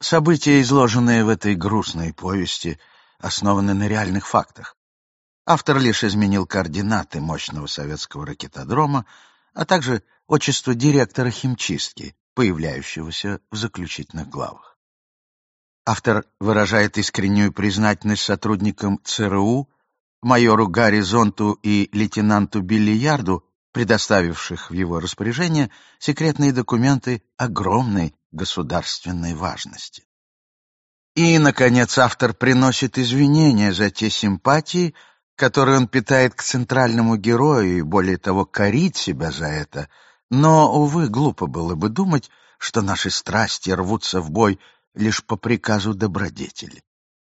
События, изложенные в этой грустной повести, основаны на реальных фактах. Автор лишь изменил координаты мощного советского ракетодрома, а также отчество директора химчистки, появляющегося в заключительных главах. Автор выражает искреннюю признательность сотрудникам ЦРУ, майору Гарри Зонту и лейтенанту Билли Ярду, предоставивших в его распоряжение секретные документы огромной государственной важности. И, наконец, автор приносит извинения за те симпатии, которые он питает к центральному герою, и, более того, корит себя за это. Но, увы, глупо было бы думать, что наши страсти рвутся в бой лишь по приказу добродетели.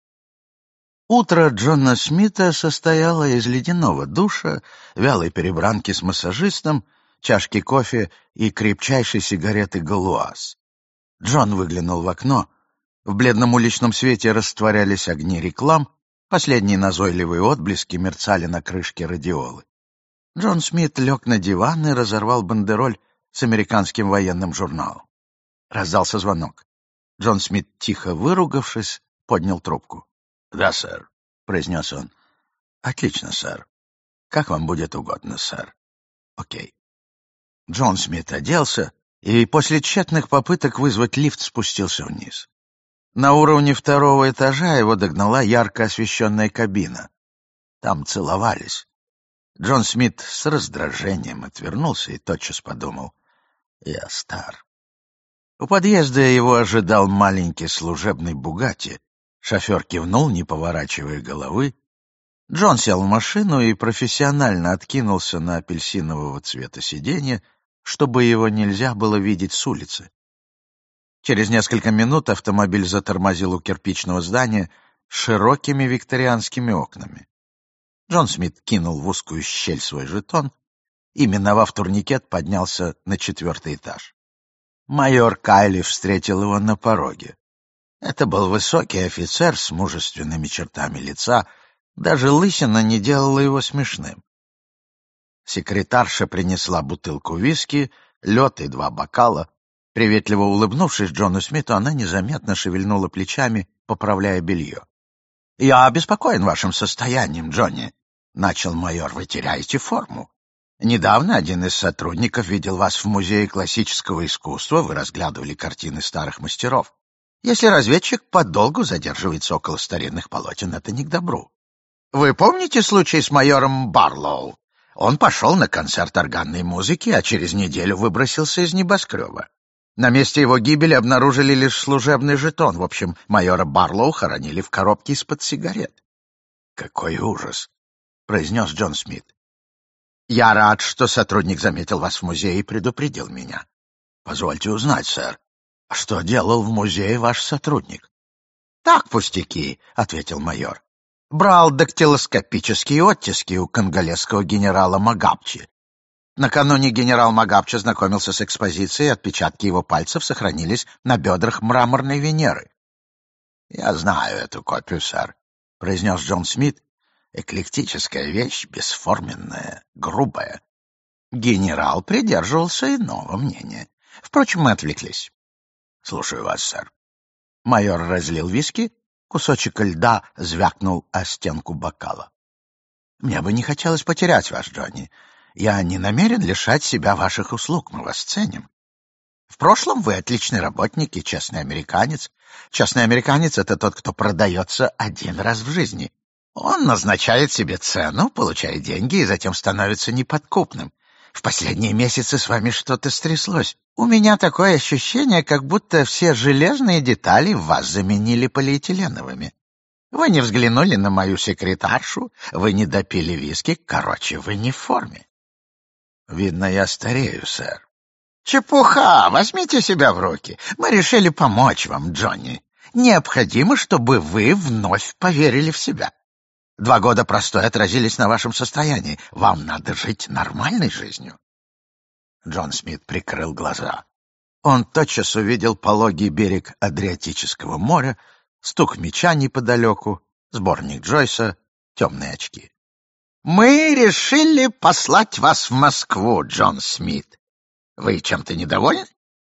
Утро Джона Смита состояло из ледяного душа, вялой перебранки с массажистом, чашки кофе и крепчайшей сигареты «Галуаз». Джон выглянул в окно. В бледном уличном свете растворялись огни реклам, последние назойливые отблески мерцали на крышке радиолы. Джон Смит лег на диван и разорвал бандероль с американским военным журналом. Раздался звонок. Джон Смит, тихо выругавшись, поднял трубку. «Да, сэр», — произнес он. «Отлично, сэр. Как вам будет угодно, сэр». «Окей». Джон Смит оделся и после тщетных попыток вызвать лифт спустился вниз. На уровне второго этажа его догнала ярко освещенная кабина. Там целовались. Джон Смит с раздражением отвернулся и тотчас подумал: «Я стар». У подъезда его ожидал маленький служебный «Бугатти». Шофер кивнул, не поворачивая головы. Джон сел в машину и профессионально откинулся на апельсинового цвета сиденье, чтобы его нельзя было видеть с улицы. Через несколько минут автомобиль затормозил у кирпичного здания с широкими викторианскими окнами. Джон Смит кинул в узкую щель свой жетон и, миновав турникет, поднялся на 4-й этаж. Майор Кайли встретил его на пороге. Это был высокий офицер с мужественными чертами лица, даже лысина не делала его смешным. Секретарша принесла бутылку виски, лед и 2 бокала. Приветливо улыбнувшись Джону Смиту, она незаметно шевельнула плечами, поправляя белье. «Я обеспокоен вашим состоянием, Джонни», — начал майор. «Вы теряете форму. Недавно один из сотрудников видел вас в Музее классического искусства, вы разглядывали картины старых мастеров. Если разведчик подолгу задерживается около старинных полотен, это не к добру. Вы помните случай с майором Барлоу? Он пошел на концерт органной музыки, а через неделю выбросился из небоскреба. На месте его гибели обнаружили лишь служебный жетон. В общем, майора Барлоу хоронили в коробке из-под сигарет». «Какой ужас!» — произнес Джон Смит. «Я рад, что сотрудник заметил вас в музее и предупредил меня. Позвольте узнать, сэр, что делал в музее ваш сотрудник?» «Так, пустяки», — ответил майор. «Брал дактилоскопические оттиски у конголезского генерала Магапчи. Накануне генерал Магапчи знакомился с экспозицией, отпечатки его пальцев сохранились на бедрах мраморной Венеры». «Я знаю эту копию, сэр», — произнес Джон Смит. «Эклектическая вещь, бесформенная, грубая». Генерал придерживался иного мнения. Впрочем, мы отвлеклись. «Слушаю вас, сэр». Майор разлил виски, кусочек льда звякнул о стенку бокала. «Мне бы не хотелось потерять вас, Джонни. Я не намерен лишать себя ваших услуг, мы вас ценим. В прошлом вы отличный работник и честный американец. Честный американец — это тот, кто продается один раз в жизни. Он назначает себе цену, получает деньги и затем становится неподкупным. В последние месяцы с вами что-то стряслось. У меня такое ощущение, как будто все железные детали в вас заменили полиэтиленовыми. Вы не взглянули на мою секретаршу, вы не допили виски, короче, вы не в форме». «Видно, я старею, сэр». «Чепуха! Возьмите себя в руки. Мы решили помочь вам, Джонни. Необходимо, чтобы вы вновь поверили в себя. 2 года простой отразились на вашем состоянии. Вам надо жить нормальной жизнью». Джон Смит прикрыл глаза. Он тотчас увидел пологий берег Адриатического моря, стук меча неподалеку, сборник Джойса, темные очки. «Мы решили послать вас в Москву, Джон Смит. Вы чем-то недовольны?»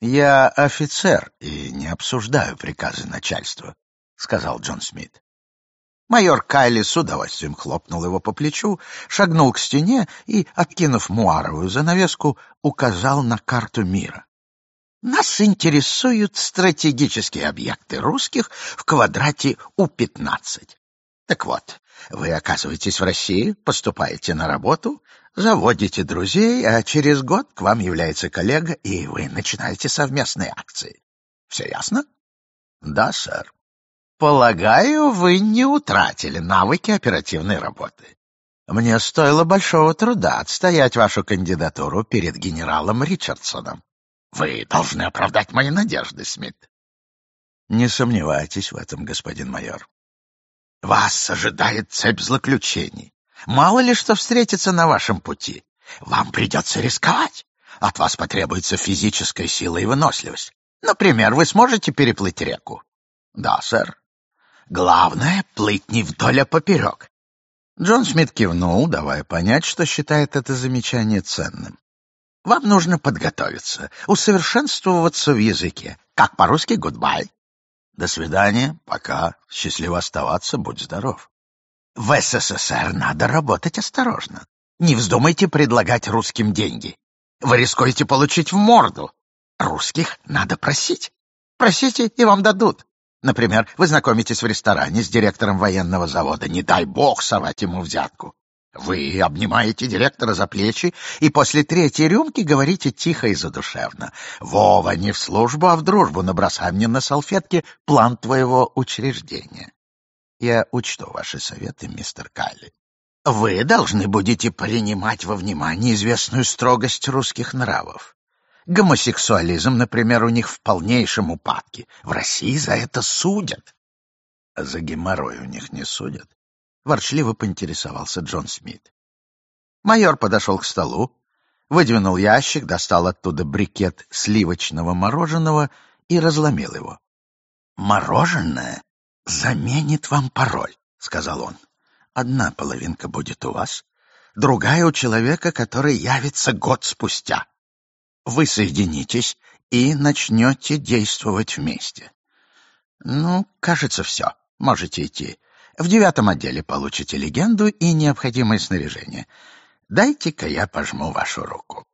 «Я офицер и не обсуждаю приказы начальства», — сказал Джон Смит. Майор Кайли с удовольствием хлопнул его по плечу, шагнул к стене и, откинув муаровую занавеску, указал на карту мира. «Нас интересуют стратегические объекты русских в квадрате У-15. Так вот, вы оказываетесь в России, поступаете на работу, заводите друзей, а через год к вам является коллега, и вы начинаете совместные акции. Все ясно?» «Да, сэр». «Полагаю, вы не утратили навыки оперативной работы. Мне стоило большого труда отстоять вашу кандидатуру перед генералом Ричардсоном. Вы должны оправдать мои надежды, Смит». «Не сомневайтесь в этом, господин майор». «Вас ожидает цепь злоключений. Мало ли что встретится на вашем пути. Вам придется рисковать. От вас потребуется физическая сила и выносливость. Например, вы сможете переплыть реку?» «Да, сэр». «Главное — плыть не вдоль, а поперек». Джон Смит кивнул, давая понять, что считает это замечание ценным. «Вам нужно подготовиться, усовершенствоваться в языке. Как по-русски «гудбай». «До свидания, пока. Счастливо оставаться, будь здоров». В СССР надо работать осторожно. Не вздумайте предлагать русским деньги. Вы рискуете получить в морду. Русских надо просить. Просите, и вам дадут. Например, вы знакомитесь в ресторане с директором военного завода. Не дай бог совать ему взятку. Вы обнимаете директора за плечи и после третьей рюмки говорите тихо и задушевно: «Вова, не в службу, а в дружбу набросай мне на салфетке план твоего учреждения». Я учту ваши советы, мистер Кайли. Вы должны будете принимать во внимание известную строгость русских нравов. Гомосексуализм, например, у них в полнейшем упадке. В России за это судят. А за геморрой у них не судят? Ворчливо поинтересовался Джон Смит. Майор подошел к столу, выдвинул ящик, достал оттуда брикет сливочного мороженого и разломил его. «Мороженое заменит вам пароль», — сказал он. «Одна половинка будет у вас, другая у человека, который явится год спустя. Вы соединитесь и начнете действовать вместе. Ну, кажется, все. Можете идти. В 9-м отделе получите легенду и необходимое снаряжение. Дайте-ка я пожму вашу руку».